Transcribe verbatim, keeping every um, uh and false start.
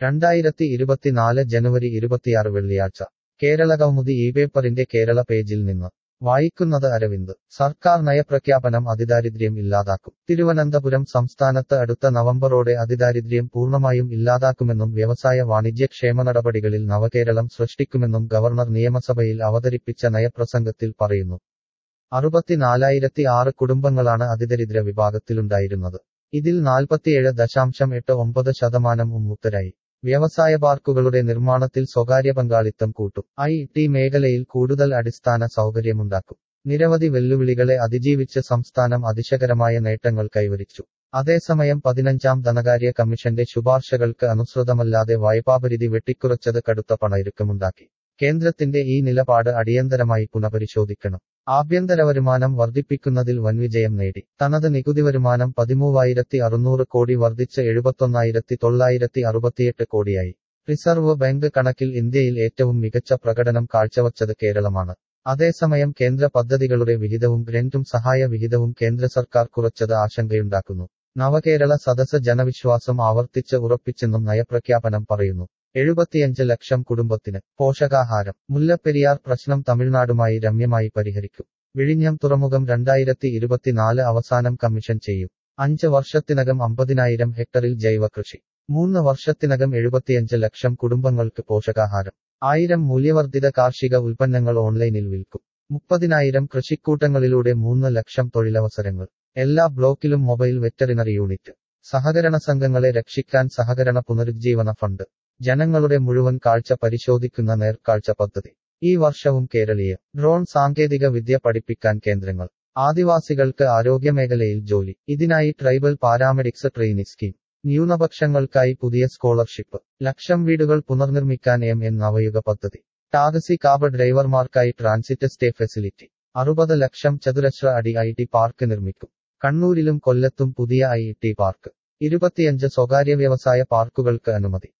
രണ്ടായിരത്തി ഇരുപത്തിനാല് ജനുവരി ഇരുപത്തിയാറ് വെള്ളിയാഴ്ച കേരളകൗമുദി ഈ പേപ്പറിന്റെ കേരള പേജിൽ നിന്ന് വായിക്കുന്നത് അരവിന്ദ്. സർക്കാർ നയപ്രഖ്യാപനം അതിദാരിദ്ര്യം ഇല്ലാതാക്കും. തിരുവനന്തപുരം സംസ്ഥാനത്ത് അടുത്ത നവംബറോടെ അതിദാരിദ്ര്യം പൂർണ്ണമായും ഇല്ലാതാക്കുമെന്നും വ്യവസായ വാണിജ്യ ക്ഷേമ നടപടികളിൽ നവകേരളം സൃഷ്ടിക്കുമെന്നും ഗവർണർ നിയമസഭയിൽ അവതരിപ്പിച്ച നയപ്രസംഗത്തിൽ പറയുന്നു. അറുപത്തിനാലായിരത്തി ആറ് കുടുംബങ്ങളാണ് അതിദരിദ്ര വിഭാഗത്തിലുണ്ടായിരുന്നത്. ഇതിൽ നാൽപ്പത്തിയേഴ് ദശാംശം എട്ട് ഒമ്പത് ശതമാനം ഉന്മുക്തരായി. വ്യവസായ പാർക്കുകളുടെ നിർമ്മാണത്തിൽ സ്വകാര്യ പങ്കാളിത്തം കൂട്ടും. ഐ ടി മേഖലയിൽ കൂടുതൽ അടിസ്ഥാന സൗകര്യമുണ്ടാക്കും. നിരവധി വെല്ലുവിളികളെ അതിജീവിച്ച് സംസ്ഥാനം അതിശയകരമായ നേട്ടങ്ങൾ കൈവരിച്ചു. അതേസമയം പതിനഞ്ചാം ധനകാര്യ കമ്മീഷന്റെ ശുപാർശകൾക്ക് അനുസൃതമല്ലാതെ വായ്പാപരിധി വെട്ടിക്കുറച്ചത് കടുത്ത പണയിറുക്കമുണ്ടാക്കി. കേന്ദ്രത്തിന്റെ ഈ നിലപാട് അടിയന്തരമായി പുനഃപരിശോധിക്കണം. ആഭ്യന്തര വരുമാനം വർദ്ധിപ്പിക്കുന്നതിൽ വൻവിജയം നേടി. തനത് നികുതി വരുമാനം പതിമൂവായിരത്തി അറുന്നൂറ് കോടി വർദ്ധിച്ച് എഴുപത്തൊന്നായിരത്തി തൊള്ളായിരത്തി അറുപത്തിയെട്ട് കോടിയായി. റിസർവ് ബാങ്ക് കണക്കിൽ ഇന്ത്യയിൽ ഏറ്റവും മികച്ച പ്രകടനം കാഴ്ചവച്ചത് കേരളമാണ്. അതേസമയം കേന്ദ്ര പദ്ധതികളുടെ വിഹിതവും ഗ്രന്റും സഹായ വിഹിതവും കേന്ദ്ര സർക്കാർ കുറച്ചത് ആശങ്കയുണ്ടാക്കുന്നു. നവകേരള സദസ്സ് ജനവിശ്വാസം ആവർത്തിച്ച് ഉറപ്പിച്ചെന്നും നയപ്രഖ്യാപനം പറയുന്നു. എഴുപത്തിയഞ്ച് ലക്ഷം കുടുംബത്തിന് പോഷകാഹാരം. മുല്ലപ്പെരിയാർ പ്രശ്നം തമിഴ്നാടുമായി രമ്യമായി പരിഹരിക്കും. വിഴിഞ്ഞം തുറമുഖം രണ്ടായിരത്തി ഇരുപത്തിനാല് അവസാനം കമ്മീഷൻ ചെയ്യും. അഞ്ച് വർഷത്തിനകം അമ്പതിനായിരം ഹെക്ടറിൽ ജൈവ കൃഷി. മൂന്ന് വർഷത്തിനകം എഴുപത്തിയഞ്ച് ലക്ഷം കുടുംബങ്ങൾക്ക് പോഷകാഹാരം. ആയിരം മൂല്യവർദ്ധിത കാർഷിക ഉൽപ്പന്നങ്ങൾ ഓൺലൈനിൽ വിൽക്കും. മുപ്പതിനായിരം കൃഷിക്കൂട്ടങ്ങളിലൂടെ മൂന്ന് ലക്ഷം തൊഴിലവസരങ്ങൾ. എല്ലാ ബ്ലോക്കിലും മൊബൈൽ വെറ്ററിനറി യൂണിറ്റ്. സഹകരണ സംഘങ്ങളെ രക്ഷിക്കാൻ സഹകരണ പുനരുജ്ജീവന ഫണ്ട്. ജനങ്ങളുടെ മുഴുവൻ കാഴ്ച പരിശോധിക്കുന്ന നേർക്കാഴ്ച പദ്ധതി. ഈ വർഷവും കേരളീയ ഡ്രോൺ സാങ്കേതിക വിദ്യ പഠിപ്പിക്കാൻ കേന്ദ്രങ്ങൾ. ആദിവാസികൾക്ക് ആരോഗ്യമേഖലയിൽ ജോലി. ഇതിനായി ട്രൈബൽ പാരാമെഡിക്സ് ട്രെയിനി സ്കീം. ന്യൂനപക്ഷങ്ങൾക്കായി പുതിയ സ്കോളർഷിപ്പ്. ലക്ഷം വീടുകൾ പുനർനിർമ്മിക്കാൻ എം എൻ നവയുഗ പദ്ധതി. ടാക്സി കാബ് ഡ്രൈവർമാർക്കായി ട്രാൻസിറ്റ് സ്റ്റേ ഫെസിലിറ്റി. അറുപത് ലക്ഷം ചതുരശ്ര അടി ഐ ടി പാർക്ക് നിർമ്മിക്കും. കണ്ണൂരിലും കൊല്ലത്തും പുതിയ ഐ ടി പാർക്ക്. ഇരുപത്തിയഞ്ച് സ്വകാര്യ വ്യവസായ പാർക്കുകൾക്ക് അനുമതി.